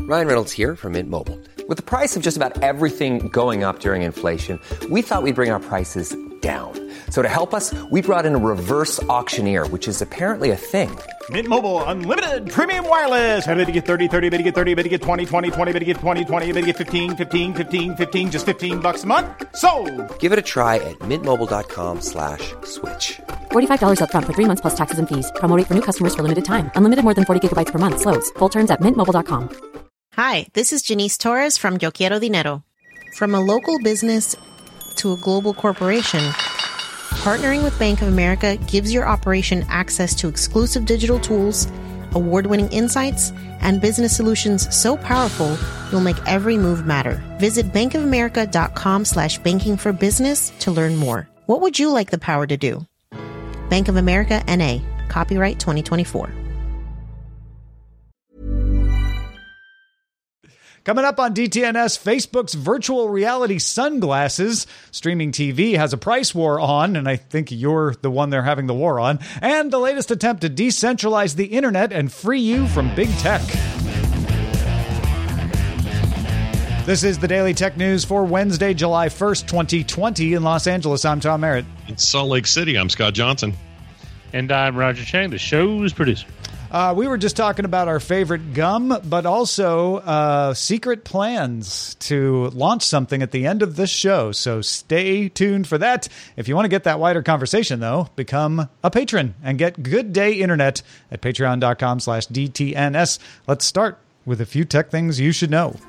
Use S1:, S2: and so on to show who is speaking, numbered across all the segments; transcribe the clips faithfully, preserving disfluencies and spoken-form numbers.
S1: Ryan Reynolds here from Mint Mobile. With the price of just about everything going up during inflation, we thought we'd bring our prices down. So to help us, we brought in a reverse auctioneer, which is apparently a thing.
S2: Mint Mobile Unlimited Premium Wireless. How to get thirty, thirty, how to get thirty, how to get twenty, twenty, twenty, how to get twenty, twenty, how to get fifteen, fifteen, fifteen, fifteen, just fifteen bucks a month? Sold!
S1: Give it a try at mintmobile.com slash switch.
S3: forty-five dollars up front for three months plus taxes and fees. Promo rate for new customers for limited time. Unlimited more than forty gigabytes per month. Slows full terms at mint mobile dot com.
S4: Hi, this is Janice Torres from Yo Quiero Dinero. From a local business to a global corporation, partnering with Bank of America gives your operation access to exclusive digital tools, award-winning insights, and business solutions so powerful you'll make every move matter. Visit bankofamerica.com slash banking for business to learn more. What would you like the power to do? Bank of America, N A. Copyright twenty twenty-four.
S5: Coming up on D T N S, Facebook's virtual reality sunglasses. Streaming T V has a price war on, and I think you're the one they're having the war on. And the latest attempt to decentralize the internet and free you from big tech. This is the Daily Tech News for Wednesday, July first, twenty twenty. In Los Angeles, I'm Tom Merritt.
S6: In Salt Lake City, I'm Scott Johnson.
S7: And I'm Roger Chang, the show's producer.
S5: Uh, we were just talking about our favorite gum, but also uh, secret plans to launch something at the end of this show. So stay tuned for that. If you want to get that wider conversation, though, become a patron and get Good Day Internet at patreon.com slash DTNS. Let's start with a few tech things you should know.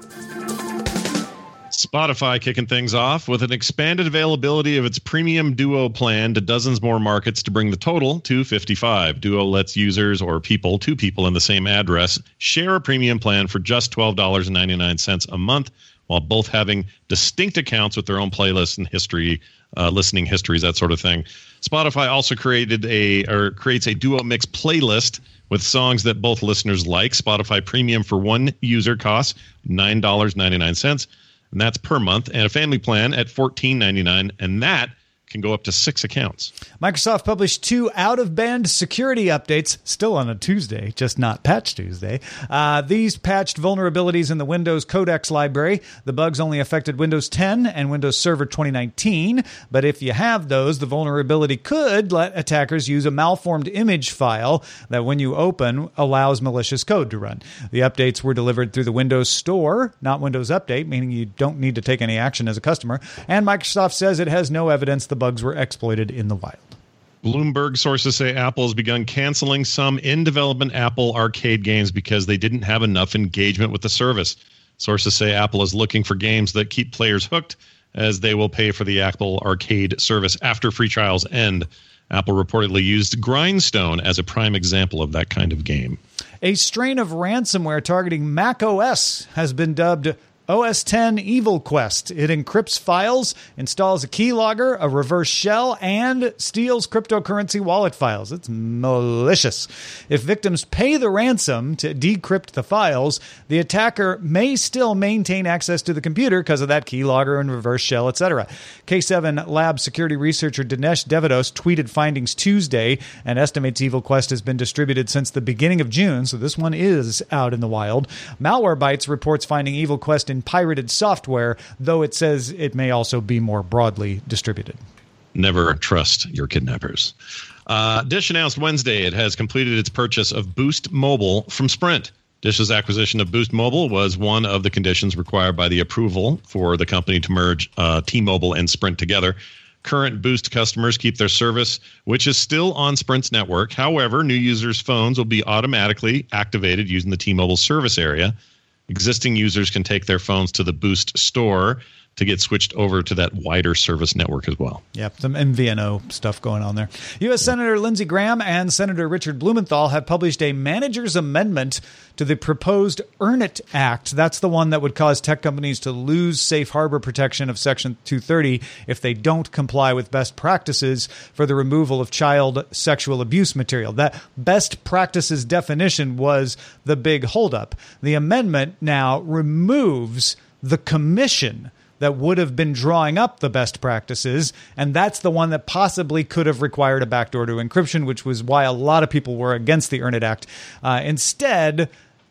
S6: Spotify kicking things off with an expanded availability of its premium Duo plan to dozens more markets to bring the total to fifty-five. Duo lets users or people, two people in the same address, share a premium plan for just twelve dollars and ninety-nine cents a month, while both having distinct accounts with their own playlists and history, uh, listening histories, that sort of thing. Spotify also created a or creates a Duo Mix playlist with songs that both listeners like. Spotify Premium for one user costs nine dollars and ninety-nine cents. And that's per month, and a family plan at fourteen ninety-nine, and that can go up to six accounts.
S5: Microsoft published two out-of-band security updates, still on a Tuesday, just not Patch Tuesday. Uh, these patched vulnerabilities in the Windows Codex library. The bugs only affected Windows ten and Windows Server twenty nineteen, but if you have those, the vulnerability could let attackers use a malformed image file that, when you open, allows malicious code to run. The updates were delivered through the Windows Store, not Windows Update, meaning you don't need to take any action as a customer, and Microsoft says it has no evidence the bugs were exploited in the wild.
S6: Bloomberg sources say Apple has begun canceling some in-development Apple Arcade games because they didn't have enough engagement with the service. Sources say Apple is looking for games that keep players hooked, as they will pay for the Apple Arcade service after free trials end. Apple reportedly used Grindstone as a prime example of that kind of game.
S5: A strain of ransomware targeting macOS has been dubbed O S ten Evil Quest. It encrypts files, installs a keylogger, a reverse shell, and steals cryptocurrency wallet files. It's malicious. If victims pay the ransom to decrypt the files, the attacker may still maintain access to the computer because of that keylogger and reverse shell, et cetera. K seven Lab security researcher Dinesh Devados tweeted findings Tuesday and estimates Evil Quest has been distributed since the beginning of June, so this one is out in the wild. Malwarebytes reports finding Evil Quest in pirated software, though it says it may also be more broadly distributed.
S6: Never trust your kidnappers. Uh, Dish announced Wednesday it has completed its purchase of Boost Mobile from Sprint. Dish's acquisition of Boost Mobile was one of the conditions required by the approval for the company to merge uh, T-Mobile and Sprint together. Current Boost customers keep their service, which is still on Sprint's network. However, new users' phones will be automatically activated using the T-Mobile service area. Existing users can take their phones to the Boost store to get switched over to that wider service network as well.
S5: Yep, some M V N O stuff going on there. U S Senator Lindsey Graham and Senator Richard Blumenthal have published a manager's amendment to the proposed Earn It Act. That's the one that would cause tech companies to lose safe harbor protection of Section two thirty if they don't comply with best practices for the removal of child sexual abuse material. That best practices definition was the big holdup. The amendment now removes the commission that would have been drawing up the best practices, and that's the one that possibly could have required a backdoor to encryption, which was why a lot of people were against the Earn It Act. Uh, instead,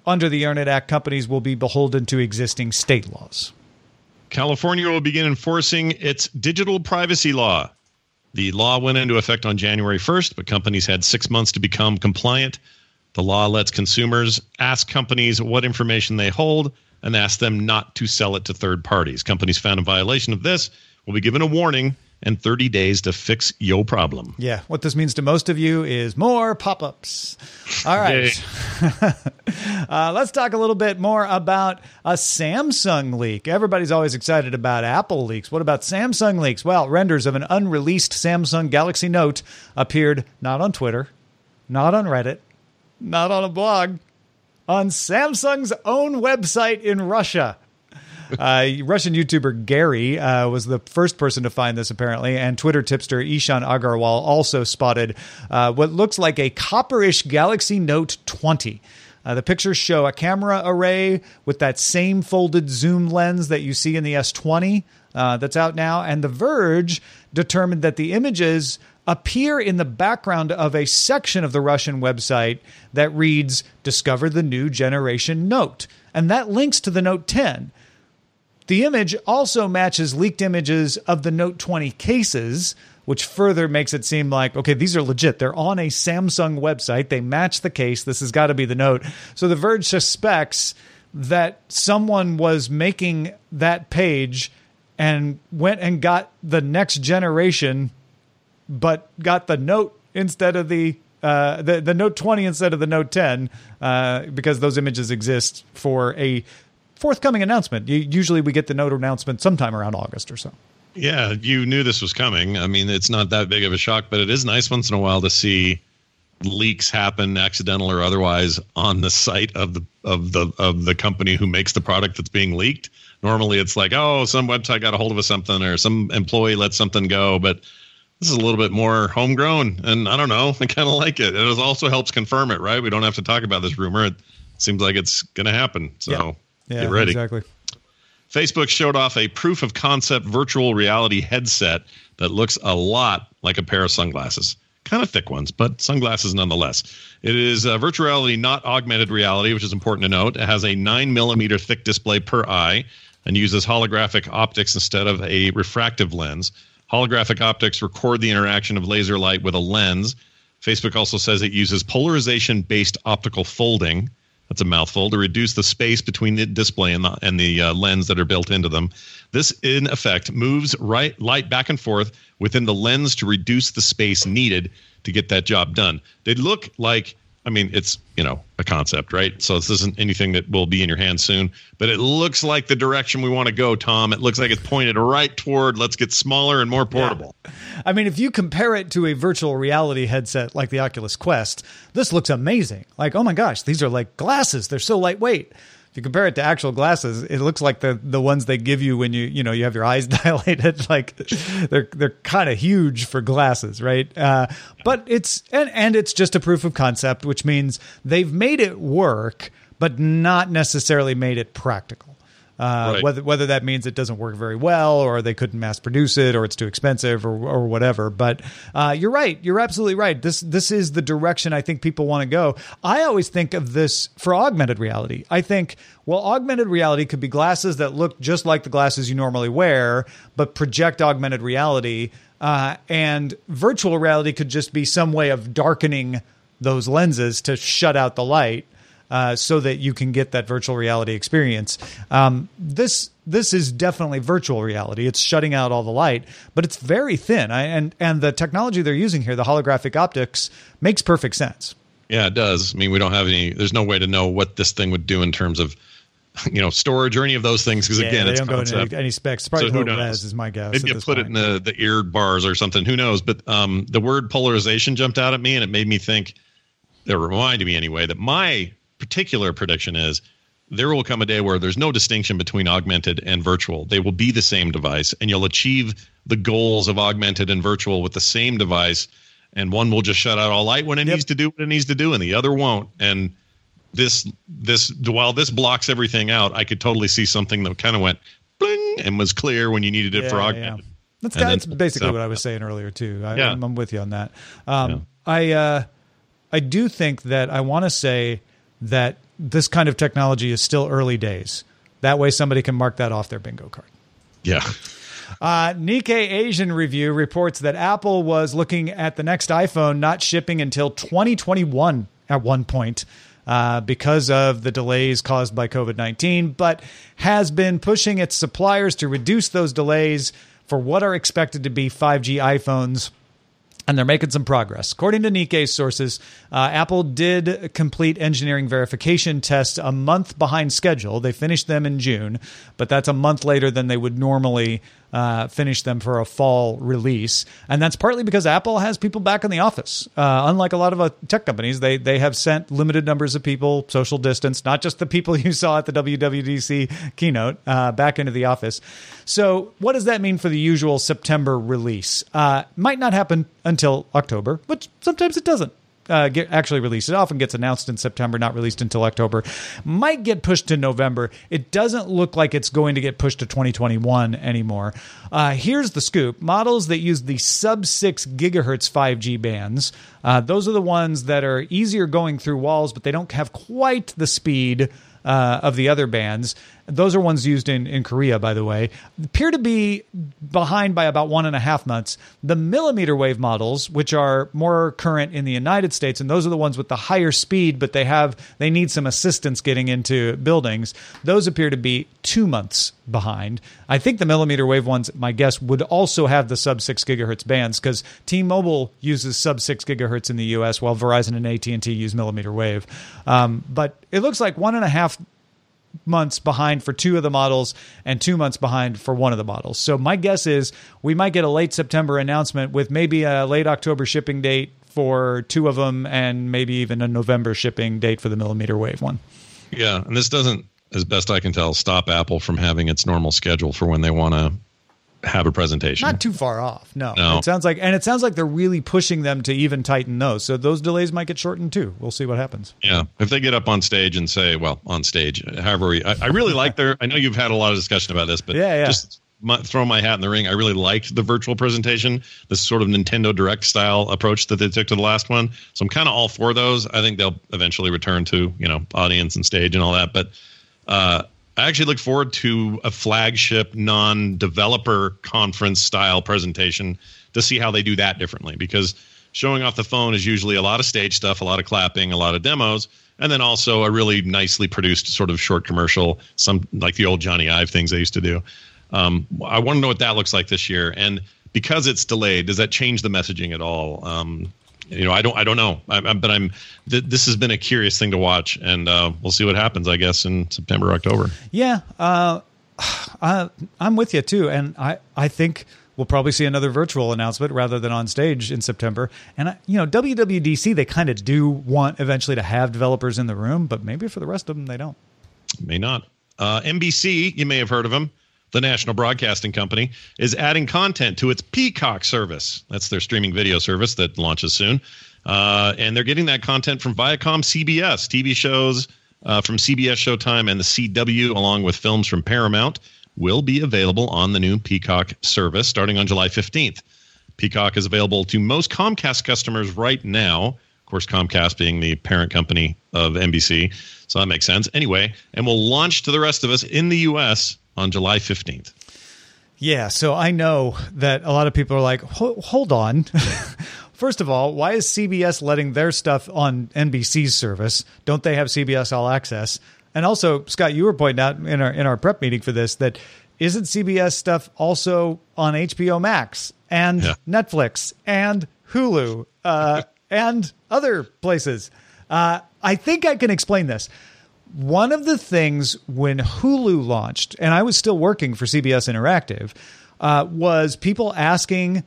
S5: under the Internet Act, companies will be beholden to existing state laws.
S6: California will begin enforcing its digital privacy law. The law went into effect on January first, but companies had six months to become compliant. The law lets consumers ask companies what information they hold and ask them not to sell it to third parties. Companies found in violation of this will be given a warning and thirty days to fix your problem.
S5: Yeah, what this means to most of you is more pop-ups. All right. uh, let's talk a little bit more about a Samsung leak. Everybody's always excited about Apple leaks. What about Samsung leaks? Well, renders of an unreleased Samsung Galaxy Note appeared not on Twitter, not on Reddit, not on a blog, on Samsung's own website in Russia. Uh, Russian YouTuber Gary uh, was the first person to find this, apparently, and Twitter tipster Ishan Agarwal also spotted uh, what looks like a copperish Galaxy Note twenty. Uh, the pictures show a camera array with that same folded zoom lens that you see in the S twenty uh, that's out now, and The Verge determined that the images appear in the background of a section of the Russian website that reads, "Discover the new generation Note," and that links to the Note ten. The image also matches leaked images of the Note twenty cases, which further makes it seem like, okay, these are legit. They're on a Samsung website. They match the case. This has got to be the Note. So The Verge suspects that someone was making that page and went and got the next generation, but got the Note instead of the uh, the, the Note twenty instead of the Note ten, uh, because those images exist for a forthcoming announcement. Usually we get the Note announcement sometime around August or so.
S6: Yeah, you knew this was coming. I mean, it's not that big of a shock, but it is nice once in a while to see leaks happen, accidental or otherwise, on the site of the of the of the company who makes the product that's being leaked. Normally it's like, oh, some website got a hold of something or some employee let something go, but this is a little bit more homegrown, and I don't know, I kind of like it. It also helps confirm it, right? We don't have to talk about this rumor. It seems like it's going to happen, so...
S5: Yeah. Yeah,
S6: get ready.
S5: Exactly.
S6: Facebook showed off a proof of concept virtual reality headset that looks a lot like a pair of sunglasses. Kind of thick ones, but sunglasses nonetheless. It is uh, virtual reality, not augmented reality, which is important to note. It has a nine millimeter thick display per eye and uses holographic optics instead of a refractive lens. Holographic optics record the interaction of laser light with a lens. Facebook also says it uses polarization-based optical folding. That's a mouthful, to reduce the space between the display and the, and the uh, lens that are built into them. This, in effect, moves right light back and forth within the lens to reduce the space needed to get that job done. They look like, I mean, it's, you know, a concept, right? So this isn't anything that will be in your hands soon, but it looks like the direction we want to go, Tom. It looks like it's pointed right toward, let's get smaller and more portable.
S5: Yeah. I mean, if you compare it to a virtual reality headset like the Oculus Quest, this looks amazing. Like, oh my gosh, these are like glasses. They're so lightweight. If you compare it to actual glasses, it looks like the the ones they give you when you you know you have your eyes dilated. Like they're they're kind of huge for glasses, right? Uh, but it's and and it's just a proof of concept, which means they've made it work, but not necessarily made it practical. Uh,
S6: right.
S5: Whether whether that means it doesn't work very well, or they couldn't mass produce it, or it's too expensive, or or whatever. But uh, you're right. You're absolutely right. This this is the direction I think people want to go. I always think of this for augmented reality. I think, well, augmented reality could be glasses that look just like the glasses you normally wear, but project augmented reality. Uh, and virtual reality could just be some way of darkening those lenses to shut out the light. Uh, so that you can get that virtual reality experience. Um, this this is definitely virtual reality. It's shutting out all the light, but it's very thin. I, and and the technology they're using here, the holographic optics, makes perfect sense.
S6: Yeah, it does. I mean, we don't have any. There's no way to know what this thing would do in terms of, you know, storage or any of those things. Because
S5: yeah,
S6: again,
S5: they
S6: it's
S5: don't go into any, any specs. Probably
S6: so
S5: low res is my guess.
S6: Maybe you put point. it in the the ear bars or something. Who knows? But um, the word polarization jumped out at me, and it made me think. It reminded me anyway that my particular prediction is there will come a day where there's no distinction between augmented and virtual. They will be the same device, and you'll achieve the goals of augmented and virtual with the same device, and one will just shut out all light when it yep. needs to do what it needs to do, and the other won't. And this this while this blocks everything out, I could totally see something that kind of went bling and was clear when you needed it yeah, for augmented.
S5: Yeah. That's, that's basically what I was saying earlier too. I,
S6: yeah.
S5: I'm, I'm with you on that. Um,
S6: yeah.
S5: I uh, I do think that I want to say that this kind of technology is still early days. That way somebody can mark that off their bingo card.
S6: Yeah.
S5: Uh, Nikkei Asian Review reports that Apple was looking at the next iPhone not shipping until twenty twenty-one at one point uh, because of the delays caused by covid nineteen, but has been pushing its suppliers to reduce those delays for what are expected to be five G iPhones. And they're making some progress. According to Nikkei sources, uh, Apple did complete engineering verification tests a month behind schedule. They finished them in June, but that's a month later than they would normally uh, finish them for a fall release. And that's partly because Apple has people back in the office. Uh, unlike a lot of uh, tech companies, they they have sent limited numbers of people, social distance, not just the people you saw at the W W D C keynote, uh, back into the office. So what does that mean for the usual September release? Uh, might not happen until October, but sometimes it doesn't uh, get actually released. It often gets announced in September, not released until October. Might get pushed to November. It doesn't look like it's going to get pushed to twenty twenty-one anymore. Uh, here's the scoop. Models that use the sub six gigahertz five G bands, uh, those are the ones that are easier going through walls, but they don't have quite the speed Uh, of the other bands. Those are ones used in, in Korea, by the way, appear to be behind by about one and a half months. The millimeter wave models, which are more current in the United States, and those are the ones with the higher speed, but they have they need some assistance getting into buildings. Those appear to be two months behind. I think the millimeter wave ones, my guess, would also have the sub six gigahertz bands because T-Mobile uses sub six gigahertz in the U S while Verizon and A T and T use millimeter wave. Um, but it looks like one and a half months behind for two of the models and two months behind for one of the models. So my guess is we might get a late September announcement with maybe a late October shipping date for two of them and maybe even a November shipping date for the millimeter wave one.
S6: Yeah, and this doesn't, as best I can tell, stop Apple from having its normal schedule for when they want to have a presentation.
S5: Not too far off. No.
S6: no.
S5: It sounds like, and it sounds like they're really pushing them to even tighten those. So those delays might get shortened too. We'll see what happens.
S6: Yeah. If they get up on stage and say, well, on stage, however, we, I, I really like their, I know you've had a lot of discussion about this, but
S5: yeah, yeah.
S6: just my, throw my hat in the ring. I really liked the virtual presentation, this sort of Nintendo Direct style approach that they took to the last one. So I'm kind of all for those. I think they'll eventually return to, you know, audience and stage and all that. But, uh, I actually look forward to a flagship non-developer conference style presentation to see how they do that differently, because showing off the phone is usually a lot of stage stuff, a lot of clapping, a lot of demos, and then also a really nicely produced sort of short commercial, some like the old Johnny Ive things they used to do. Um, I want to know what that looks like this year. And because it's delayed, does that change the messaging at all? Um, You know, I don't, I don't know, I, I, but I'm. Th- this has been a curious thing to watch, and uh, we'll see what happens, I guess, in September, October.
S5: Yeah, uh, I, I'm with you too, and I, I think we'll probably see another virtual announcement rather than on stage in September. And I, you know, W W D C, they kind of do want eventually to have developers in the room, but maybe for the rest of them, they don't.
S6: May not. Uh, N B C, you may have heard of them. The National Broadcasting Company is adding content to its Peacock service. That's their streaming video service that launches soon. Uh, and they're getting that content from Viacom C B S, T V shows uh, from C B S Showtime and the C W, along with films from Paramount, will be available on the new Peacock service starting on July fifteenth. Peacock is available to most Comcast customers right now. Of course, Comcast being the parent company of N B C, so that makes sense. Anyway, and will launch to the rest of us in the U S on July fifteenth.
S5: Yeah, so I know that a lot of people are like, hold on. First of all, why is C B S letting their stuff on N B C's service? Don't they have C B S All Access? And also, Scott, you were pointing out in our in our prep meeting for this that isn't C B S stuff also on H B O Max and yeah. Netflix and Hulu uh, and other places? Uh, I think I can explain this. One of the things when Hulu launched, and I was still working for C B S Interactive, uh, was people asking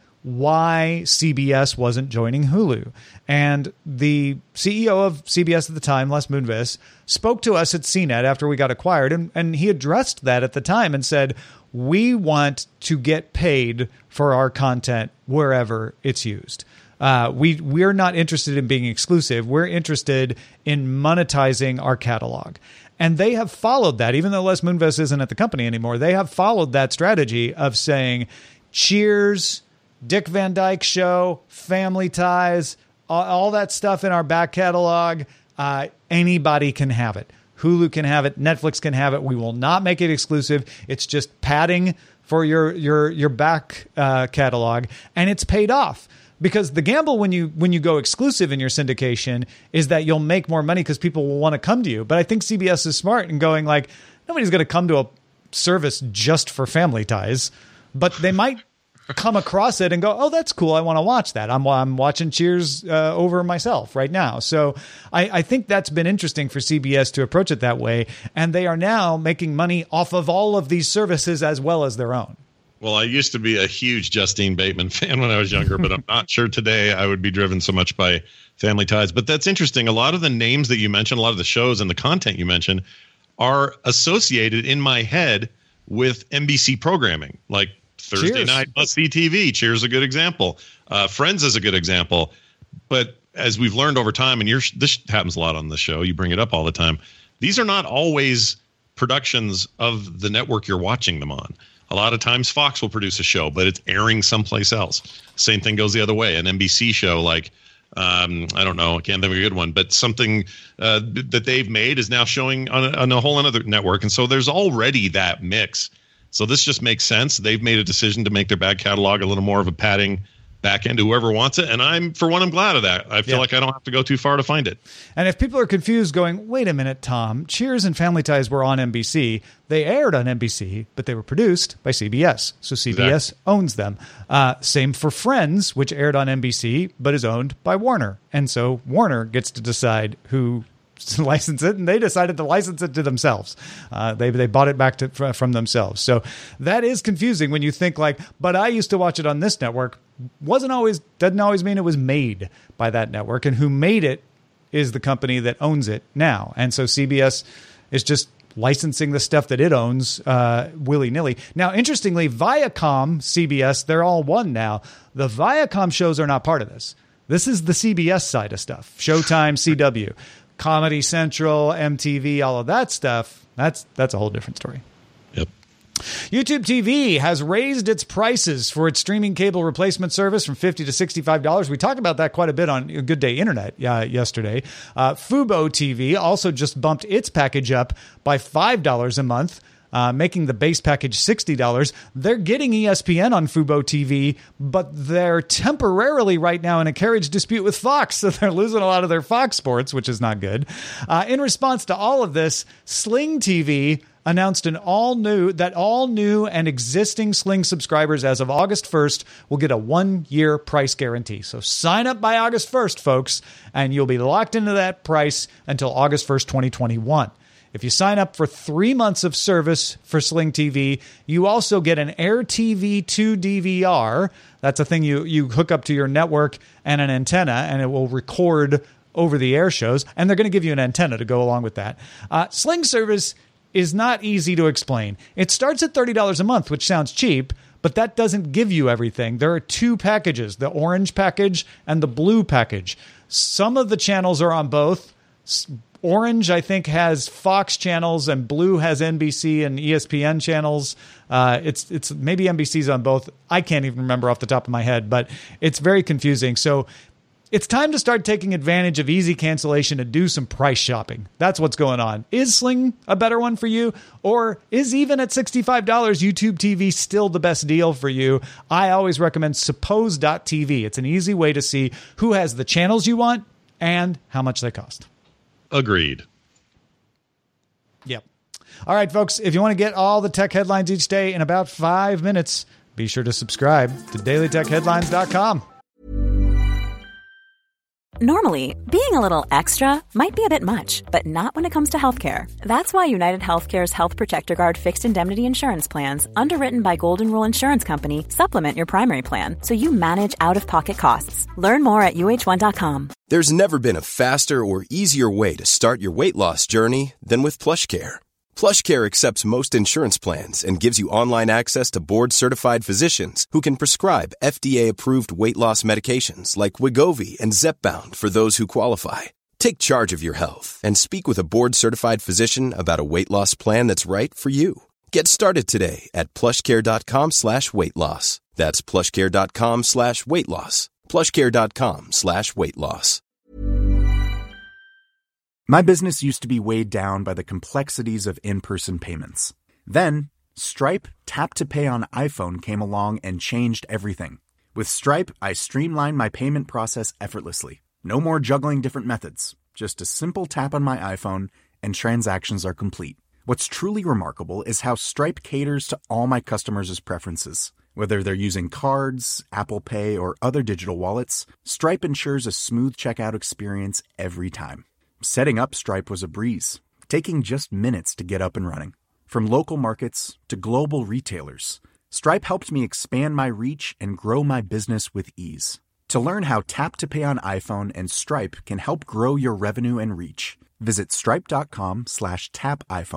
S5: why C B S wasn't joining Hulu. And the C E O of C B S at the time, Les Moonves, spoke to us at C net after we got acquired, and, and he addressed that at the time and said, we want to get paid for our content wherever it's used. Uh, we, we're not interested in being exclusive. We're interested in monetizing our catalog. And they have followed that, even though Les Moonves isn't at the company anymore. They have followed that strategy of saying, Cheers, Dick Van Dyke Show, Family Ties, all, all that stuff in our back catalog, uh, anybody can have it. Hulu can have it. Netflix can have it. We will not make it exclusive. It's just padding for your your your back uh, catalog, and it's paid off. Because the gamble when you when you go exclusive in your syndication is that you'll make more money because people will want to come to you. But I think C B S is smart in going like, nobody's going to come to a service just for Family Ties, but they might come across it and go, oh, that's cool. I want to watch that. I'm I'm watching Cheers uh, over myself right now. So I, I think that's been interesting for C B S to approach it that way. And they are now making money off of all of these services as well as their own.
S6: Well, I used to be a huge Justine Bateman fan when I was younger, but I'm not sure today I would be driven so much by Family Ties. But that's interesting. A lot of the names that you mentioned, a lot of the shows and the content you mentioned are associated in my head with N B C programming, like Thursday
S5: Cheers.
S6: night must-see T V. Cheers is a good example. Uh, Friends is a good example. But as we've learned over time, and you're, this happens a lot on the show, you bring it up all the time, these are not always productions of the network you're watching them on. A lot of times Fox will produce a show, but it's airing someplace else. Same thing goes the other way. An N B C show like, um, I don't know, I can't think of a good one, but something uh, that they've made is now showing on a, on a whole other network. And so there's already that mix. So this just makes sense. They've made a decision to make their back catalog a little more of a padding back end to whoever wants it. And I'm, for one, I'm glad of that. I feel
S5: yeah.
S6: like I don't have to go too far to find it.
S5: And if people are confused going, wait a minute, Tom, Cheers and Family Ties were on N B C. They aired on N B C, but they were produced by C B S. So C B S exactly. owns them. Uh, same for Friends, which aired on N B C, but is owned by Warner. And so Warner gets to decide who to license it, and they decided to license it to themselves. Uh, they they bought it back to, from themselves. So that is confusing when you think like, but I used to watch it on this network. Wasn't always, doesn't always mean it was made by that network, and who made it is the company that owns it now. And so C B S is just licensing the stuff that it owns uh, willy-nilly. Now, interestingly, Viacom, C B S, they're all one now. The Viacom shows are not part of this. This is the C B S side of stuff. Showtime, C W. Comedy Central, M T V, all of that stuff, that's that's a whole different story.
S6: Yep.
S5: YouTube T V has raised its prices for its streaming cable replacement service from fifty dollars to sixty-five dollars. We talked about that quite a bit on Good Day Internet uh, yesterday. Uh, Fubo T V also just bumped its package up by five dollars a month. Uh, making the base package sixty dollars. They're getting E S P N on Fubo T V, but they're temporarily right now in a carriage dispute with Fox, so they're losing a lot of their Fox sports, which is not good. Uh, in response to all of this, Sling T V announced an all new that all new and existing Sling subscribers as of August first will get a one-year price guarantee. So sign up by August first, folks, and you'll be locked into that price until August first, twenty twenty-one. If you sign up for three months of service for Sling T V, you also get an Air T V two D V R. That's a thing you, you hook up to your network and an antenna, and it will record over-the-air shows. And they're going to give you an antenna to go along with that. Uh, Sling service is not easy to explain. It starts at thirty dollars a month, which sounds cheap, but that doesn't give you everything. There are two packages, the orange package and the blue package. Some of the channels are on both. Orange, I think, has Fox channels, and Blue has N B C and E S P N channels. Uh, it's it's maybe N B C's on both. I can't even remember off the top of my head, but it's very confusing. So it's time to start taking advantage of easy cancellation and do some price shopping. That's what's going on. Is Sling a better one for you? Or is even at sixty-five dollars YouTube T V still the best deal for you? I always recommend Suppose dot T V. It's an easy way to see who has the channels you want and how much they cost.
S6: Agreed.
S5: Yep. All right, folks, if you want to get all the tech headlines each day in about five minutes, be sure to subscribe to daily tech headlines dot com.
S8: Normally, being a little extra might be a bit much, but not when it comes to healthcare. That's why United Healthcare's Health Protector Guard fixed indemnity insurance plans, underwritten by Golden Rule Insurance Company, supplement your primary plan so you manage out-of-pocket costs. Learn more at U H one dot com.
S9: There's never been a faster or easier way to start your weight loss journey than with PlushCare. PlushCare accepts most insurance plans and gives you online access to board-certified physicians who can prescribe F D A-approved weight loss medications like Wegovy and Zepbound for those who qualify. Take charge of your health and speak with a board-certified physician about a weight loss plan that's right for you. Get started today at plushcare.com slash weight loss. That's plushcare.com slash weight loss. plushcare.com slash weight loss.
S10: My business used to be weighed down by the complexities of in-person payments. Then, Stripe Tap to Pay on iPhone came along and changed everything. With Stripe, I streamlined my payment process effortlessly. No more juggling different methods. Just a simple tap on my iPhone and transactions are complete. What's truly remarkable is how Stripe caters to all my customers' preferences. Whether they're using cards, Apple Pay, or other digital wallets, Stripe ensures a smooth checkout experience every time. Setting up Stripe was a breeze, taking just minutes to get up and running. From local markets to global retailers, Stripe helped me expand my reach and grow my business with ease. To learn how Tap to Pay on iPhone and Stripe can help grow your revenue and reach, visit stripe.com slash tap iPhone.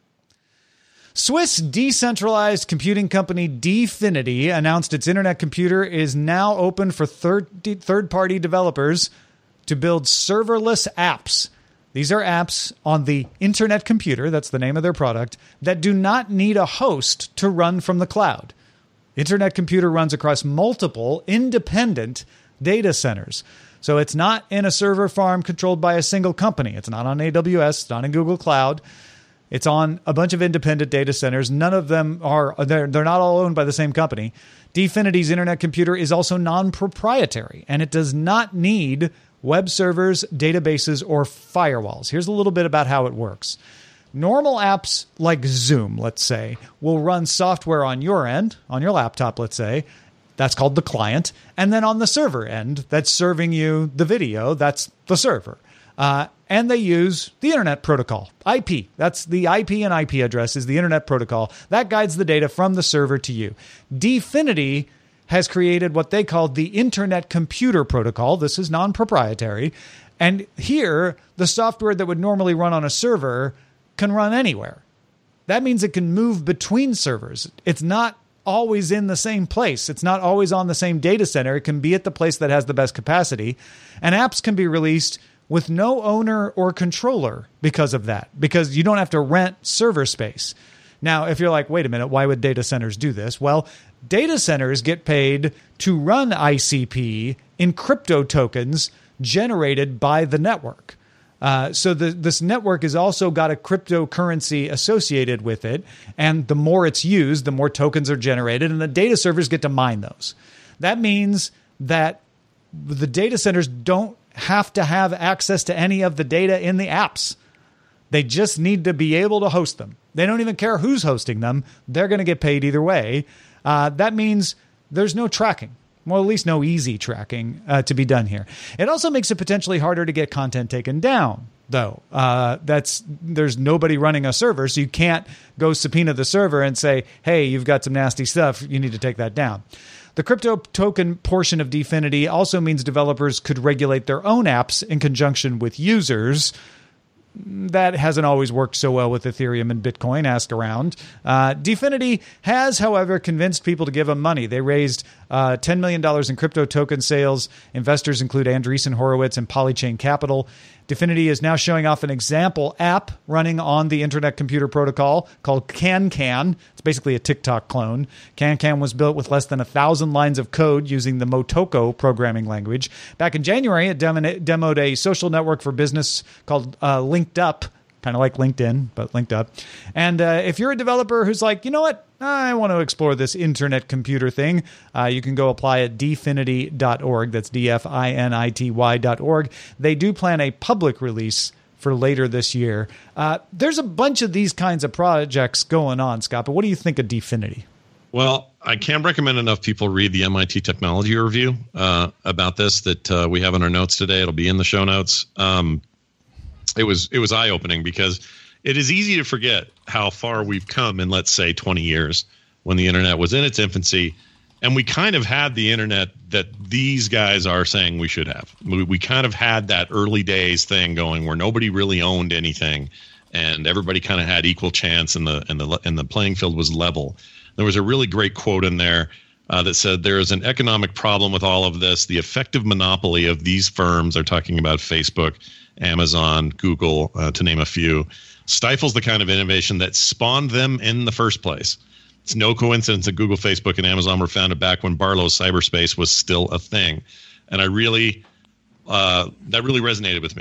S5: Swiss decentralized computing company Dfinity announced its internet computer is now open for third, third-party developers to build serverless apps. These are apps on the internet computer, that's the name of their product, that do not need a host to run from the cloud. Internet computer runs across multiple independent data centers. So it's not in a server farm controlled by a single company. It's not on A W S, it's not in Google Cloud. It's on a bunch of independent data centers. None of them are, they're, they're not all owned by the same company. Dfinity's internet computer is also non-proprietary, and it does not need web servers, databases, or firewalls. Here's a little bit about how it works. Normal apps like Zoom, let's say, will run software on your end, on your laptop, let's say. That's called the client. And then on the server end, that's serving you the video, that's the server. Uh, and they use the Internet Protocol, I P. That's the I P and I P address is the Internet Protocol. That guides the data from the server to you. Dfinity has created what they call the Internet Computer Protocol. This is non-proprietary. And here, the software that would normally run on a server can run anywhere. That means it can move between servers. It's not always in the same place. It's not always on the same data center. It can be at the place that has the best capacity. And apps can be released with no owner or controller because of that, because you don't have to rent server space. Now, if you're like, wait a minute, why would data centers do this? Well, data centers get paid to run I C P in crypto tokens generated by the network. Uh, so the, this network has also got a cryptocurrency associated with it. And the more it's used, the more tokens are generated, and the data servers get to mine those. That means that the data centers don't have to have access to any of the data in the apps. They just need to be able to host them. They don't even care who's hosting them. They're going to get paid either way. Uh, that means there's no tracking. Well, at least no easy tracking uh, to be done here. It also makes it potentially harder to get content taken down, though. Uh, that's there's nobody running a server, so you can't go subpoena the server and say, hey, you've got some nasty stuff. You need to take that down. The crypto token portion of Dfinity also means developers could regulate their own apps in conjunction with users. That hasn't always worked so well with Ethereum and Bitcoin. Ask around. Uh, Dfinity has, however, convinced people to give them money. They raised uh, ten million dollars in crypto token sales. Investors include Andreessen Horowitz and Polychain Capital. Dfinity is now showing off an example app running on the Internet Computer Protocol called CanCan. It's basically a TikTok clone. CanCan was built with less than a thousand lines of code using the Motoko programming language. Back in January, it dem- demoed a social network for business called uh, Linked Up, kind of like LinkedIn, but linked up. And uh, if you're a developer who's like, you know what, I want to explore this internet computer thing, uh, you can go apply at dfinity dot org. That's D F I N I T Y dot org. They do plan a public release for later this year. Uh, there's a bunch of these kinds of projects going on, Scott, but what do you think of Dfinity?
S6: Well, I can't recommend enough people read the M I T Technology Review uh, about this that uh, we have in our notes today. It'll be in the show notes. Um, it was it was eye-opening because it is easy to forget how far we've come in, let's say, twenty years when the internet was in its infancy. And we kind of had the internet that these guys are saying we should have. We, we kind of had that early days thing going where nobody really owned anything and everybody kind of had equal chance and the, and the, and the playing field was level. There was a really great quote in there uh, that said, there is an economic problem with all of this. The effective monopoly of these firms, are talking about Facebook, Amazon, Google, uh, to name a few, stifles the kind of innovation that spawned them in the first place. It's no coincidence that Google, Facebook, and Amazon were founded back when Barlow's cyberspace was still a thing. And I really, uh, that really resonated with me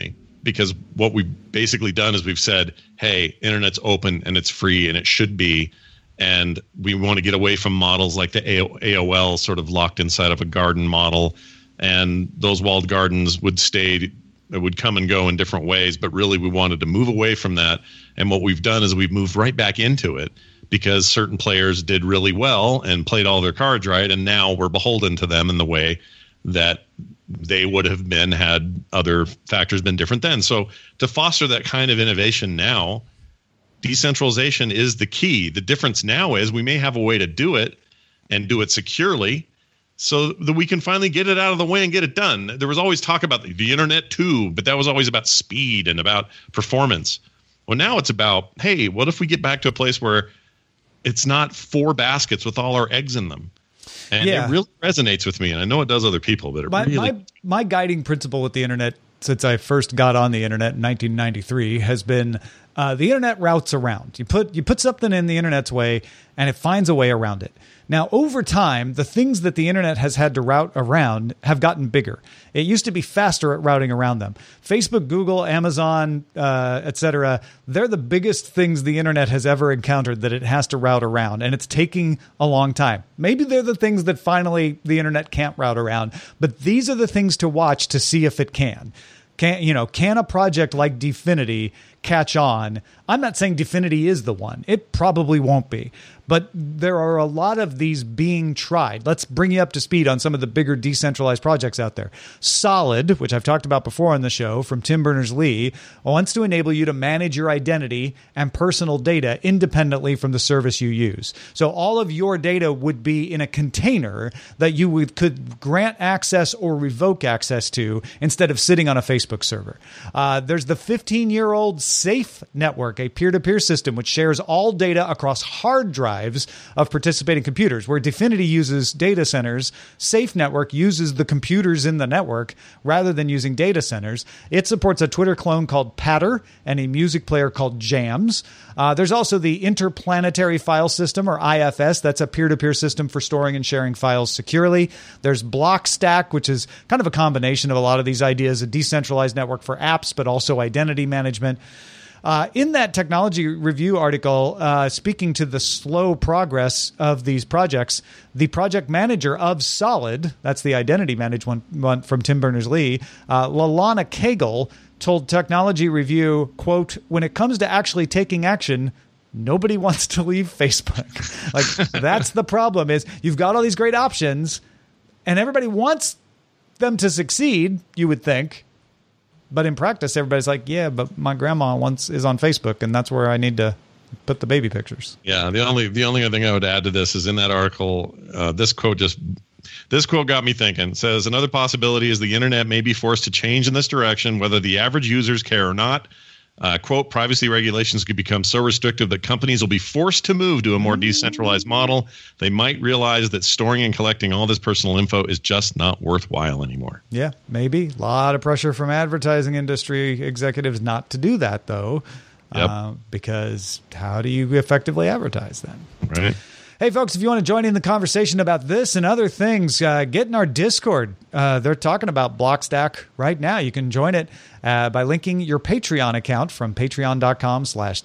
S6: because what we've basically done is we've said, hey, internet's open and it's free and it should be. And we want to get away from models like the A O L sort of locked inside of a garden model. And those walled gardens would stay, it would come and go in different ways. But really, we wanted to move away from that. And what we've done is we've moved right back into it because certain players did really well and played all their cards right. And now we're beholden to them in the way that they would have been had other factors been different then. So to foster that kind of innovation now, decentralization is the key. The difference now is we may have a way to do it and do it securely so that we can finally get it out of the way and get it done. There was always talk about the, the internet too, but that was always about speed and about performance. Well, now it's about, hey, what if we get back to a place where it's not four baskets with all our eggs in them? And yeah. It really resonates with me. And I know it does other people, but it
S5: my,
S6: really...
S5: My, my guiding principle with the internet since I first got on the internet in nineteen ninety-three has been uh, the internet routes around. You put you put something in the internet's way, and it finds a way around it. Now, over time, the things that the internet has had to route around have gotten bigger. It used to be faster at routing around them. Facebook, Google, Amazon, uh, et cetera, they're the biggest things the internet has ever encountered that it has to route around, and it's taking a long time. Maybe they're the things that finally the internet can't route around, but these are the things to watch to see if it can. Can, you know, can a project like Dfinity catch on? I'm not saying Dfinity is the one. It probably won't be. But there are a lot of these being tried. Let's bring you up to speed on some of the bigger decentralized projects out there. Solid, which I've talked about before on the show, from Tim Berners-Lee, wants to enable you to manage your identity and personal data independently from the service you use. So all of your data would be in a container that you would, could grant access or revoke access to instead of sitting on a Facebook server. Uh, there's the fifteen-year-old Safe Network, a peer-to-peer system which shares all data across hard drives of participating computers. Where Dfinity uses data centers, Safe Network uses the computers in the network rather than using data centers. It supports a Twitter clone called Patter and a music player called Jams. Uh, there's also the Interplanetary File System, or I F S. That's a peer-to-peer system for storing and sharing files securely. There's Blockstack, which is kind of a combination of a lot of these ideas, a decentralized network for apps, but also identity management. Uh, in that technology review article, uh, speaking to the slow progress of these projects, the project manager of Solid, that's the identity management one from Tim Berners-Lee, uh, Lalana Cagle, told Technology Review, quote, when it comes to actually taking action, nobody wants to leave Facebook. Like, that's the problem is you've got all these great options and everybody wants them to succeed, you would think. But in practice, everybody's like, yeah, but my grandma once is on Facebook, and that's where I need to put the baby pictures.
S6: Yeah, the only the only other thing I would add to this is in that article, uh, this quote just this quote got me thinking. It says, another possibility is the internet may be forced to change in this direction, whether the average users care or not. Uh, quote, privacy regulations could become so restrictive that companies will be forced to move to a more decentralized model. They might realize that storing and collecting all this personal info is just not worthwhile anymore.
S5: Yeah, maybe. A lot of pressure from advertising industry executives not to do that, though.
S6: Yep.
S5: Uh, because how do you effectively advertise then?
S6: Right.
S5: Hey, folks, if you want to join in the conversation about this and other things, uh, get in our Discord. Uh, they're talking about Blockstack right now. You can join it uh, by linking your Patreon account from patreon.com slash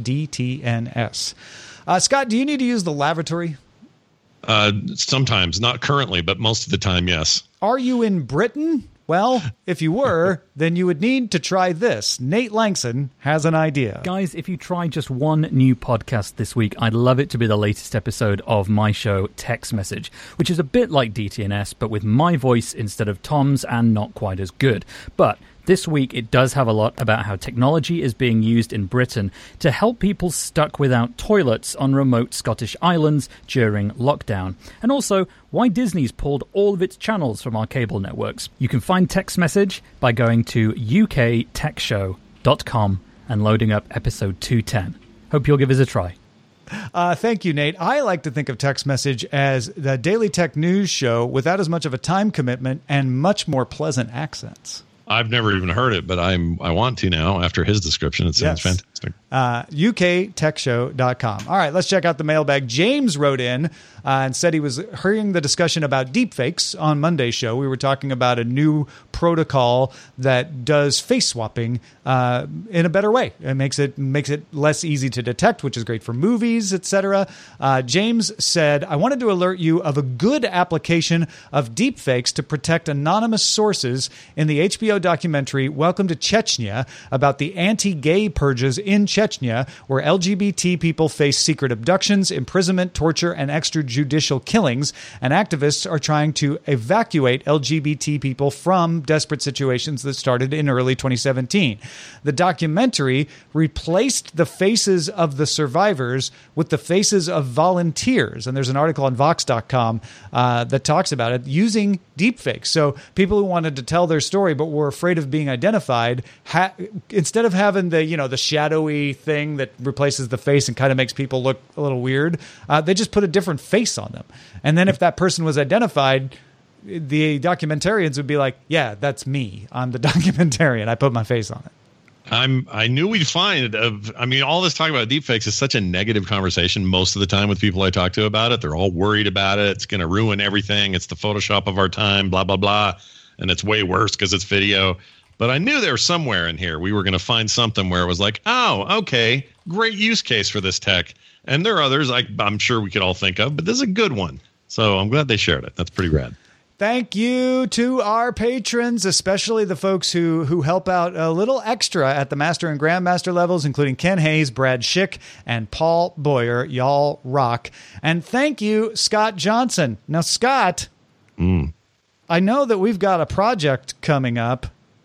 S5: DTNS. Uh, Scott, do you need to use the lavatory?
S6: Uh, sometimes, not currently, but most of the time, yes.
S5: Are you in Britain? Well, if you were, then you would need to try this. Nate Langson has an idea.
S11: Guys, if you try just one new podcast this week, I'd love it to be the latest episode of my show, Text Message, which is a bit like D T N S, but with my voice instead of Tom's and not quite as good. But this week, it does have a lot about how technology is being used in Britain to help people stuck without toilets on remote Scottish islands during lockdown. And also, why Disney's pulled all of its channels from our cable networks. You can find Text Message by going to u k tech show dot com and loading up episode two ten. Hope you'll give us a try.
S5: Uh, thank you, Nate. I like to think of Text Message as the daily tech news show without as much of a time commitment and much more pleasant accents.
S6: I've never even heard it, but I'm I want to now after his description. It sounds
S5: yes.
S6: fantastic.
S5: Uh, U K tech show dot com. All right, let's check out the mailbag. James wrote in uh, and said he was hearing the discussion about deepfakes on Monday's show. We were talking about a new protocol that does face swapping uh, in a better way. It makes it makes it less easy to detect, which is great for movies, et cetera. Uh, James said, I wanted to alert you of a good application of deepfakes to protect anonymous sources in the H B O documentary Welcome to Chechnya about the anti-gay purges in Chechnya, where L G B T people face secret abductions, imprisonment, torture, and extrajudicial killings, and activists are trying to evacuate L G B T people from desperate situations that started in early twenty seventeen. The documentary replaced the faces of the survivors with the faces of volunteers, and there's an article on Vox dot com uh, that talks about it, using deepfakes. So people who wanted to tell their story but were afraid of being identified, ha- instead of having the, you know, the shadowy thing that replaces the face and kind of makes people look a little weird, uh, they just put a different face on them. And then if that person was identified, the documentarians would be like, yeah, that's me. I'm the documentarian. I put my face on it.
S6: I'm. I knew we'd find. Uh, I mean, all this talk about deepfakes is such a negative conversation most of the time with people I talk to about it. They're all worried about it. It's going to ruin everything. It's the Photoshop of our time, blah, blah, blah. And it's way worse because it's video. But I knew there was somewhere in here we were going to find something where it was like, oh, okay, great use case for this tech. And there are others I, I'm sure we could all think of, but this is a good one. So I'm glad they shared it. That's pretty rad.
S5: Thank you to our patrons, especially the folks who who help out a little extra at the Master and Grandmaster levels, including Ken Hayes, Brad Schick, and Paul Boyer. Y'all rock. And thank you, Scott Johnson. Now, Scott,
S6: mm.
S5: I know that we've got a project coming up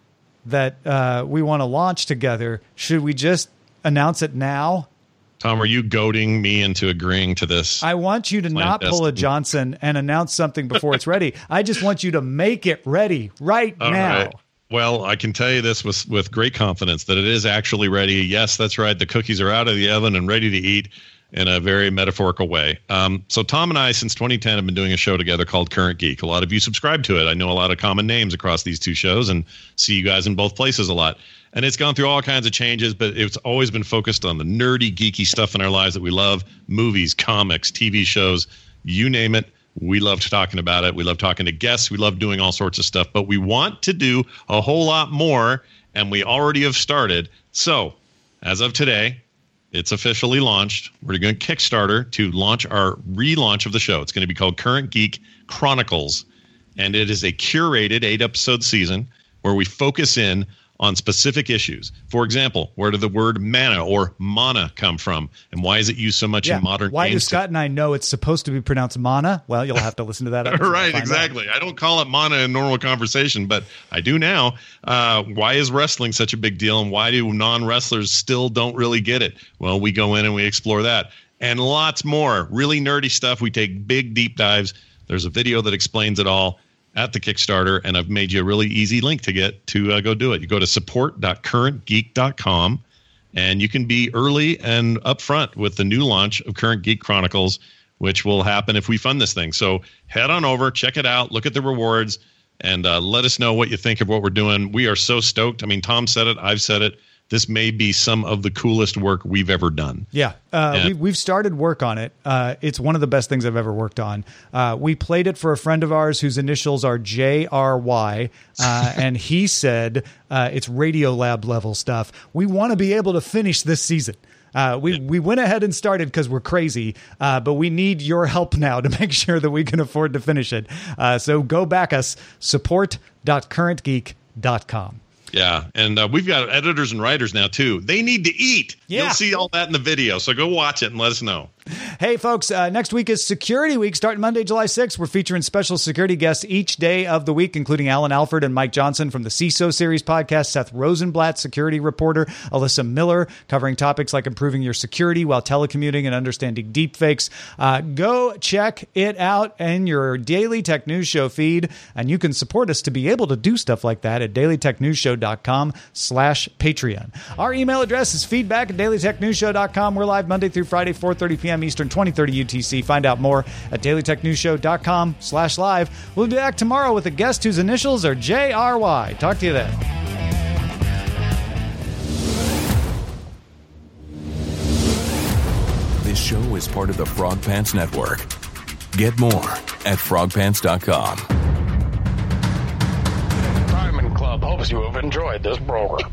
S5: that uh, we want to launch together. Should we just announce it now?
S6: Tom, are you goading me into agreeing to this?
S5: I want you to not pull a Johnson and announce something before it's ready. I just want you to make it ready right
S6: All
S5: now.
S6: Right. Well, I can tell you this with, with great confidence that it is actually ready. Yes, that's right. The cookies are out of the oven and ready to eat in a very metaphorical way. Um, so Tom and I, since twenty ten, have been doing a show together called Current Geek. A lot of you subscribe to it. I know a lot of common names across these two shows and see you guys in both places a lot. And it's gone through all kinds of changes, but it's always been focused on the nerdy, geeky stuff in our lives that we love. Movies, comics, T V shows, you name it. We love talking about it. We love talking to guests. We love doing all sorts of stuff. But we want to do a whole lot more, and we already have started. So as of today, it's officially launched. We're going to Kickstarter to launch our relaunch of the show. It's going to be called Current Geek Chronicles, and it is a curated eight-episode season where we focus in on specific issues. For example, where did the word mana or mana come from? And why is it used so much
S5: yeah.
S6: in modern
S5: why
S6: games?
S5: do Scott and I know it's supposed to be pronounced mana? Well, you'll have to listen to that episode.
S6: Right, exactly. Out. I don't call it mana in normal conversation, but I do now. Uh, why is wrestling such a big deal, and why do non-wrestlers still don't really get it? Well, we go in and we explore that. And lots more. Really nerdy stuff. We take big, deep dives. There's a video that explains it all at the Kickstarter, and I've made you a really easy link to get to uh, go do it. You go to support dot current geek dot com, and you can be early and upfront with the new launch of Current Geek Chronicles, which will happen if we fund this thing. So head on over, check it out, look at the rewards, and uh, let us know what you think of what we're doing. We are so stoked. I mean, Tom said it, I've said it. This may be some of the coolest work we've ever done.
S5: Yeah, uh,
S6: and-
S5: we, we've started work on it. Uh, it's one of the best things I've ever worked on. Uh, we played it for a friend of ours whose initials are J R Y, uh, and he said uh, it's Radiolab level stuff. We want to be able to finish this season. Uh, we, we went ahead and started because we're crazy, uh, but we need your help now to make sure that we can afford to finish it. Uh, so go back us, support dot current geek dot com.
S6: Yeah, and uh, we've got editors and writers now, too. They need to eat.
S5: Yeah.
S6: You'll see all that in the video, so go watch it and let us know.
S5: Hey, folks, uh, next week is Security Week, starting Monday, July sixth. We're featuring special security guests each day of the week, including Alan Alford and Mike Johnson from the C I S O Series podcast, Seth Rosenblatt, security reporter, Alyssa Miller, covering topics like improving your security while telecommuting and understanding deepfakes. Uh, go check it out in your Daily Tech News Show feed, and you can support us to be able to do stuff like that at daily tech news show dot com slash Patreon. Our email address is feedback at daily tech news show dot com. We're live Monday through Friday, four thirty p.m. Eastern, twenty thirty U T C. Find out more at daily tech news show dot com slash live. We'll be back tomorrow with a guest whose initials are J R Y. Talk to you then.
S12: is part of the Frog Pants Network. Get more at frog pants dot com.
S13: Diamond Club hopes you have enjoyed this program.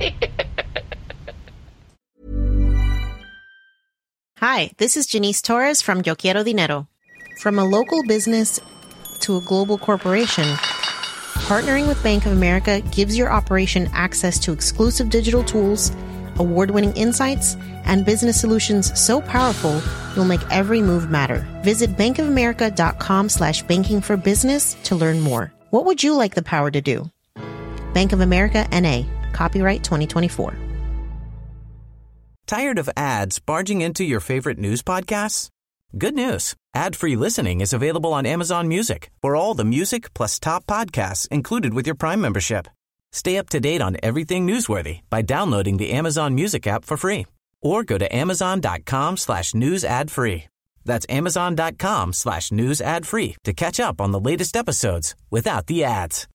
S4: Hi, this is Janice Torres from Yo Quiero Dinero. From a local business to a global corporation, partnering with Bank of America gives your operation access to exclusive digital tools, award-winning insights, and business solutions so powerful you'll make every move matter. Visit bankofamerica.com slash banking for business to learn more. What would you like the power to do? Bank of America, N A. Copyright twenty twenty-four.
S14: Tired of ads barging into your favorite news podcasts? Good news. Ad-free listening is available on Amazon Music for all the music plus top podcasts included with your Prime membership. Stay up to date on everything newsworthy by downloading the Amazon Music app for free or go to amazon.com slash news ad free. That's amazon.com slash news ad free to catch up on the latest episodes without the ads.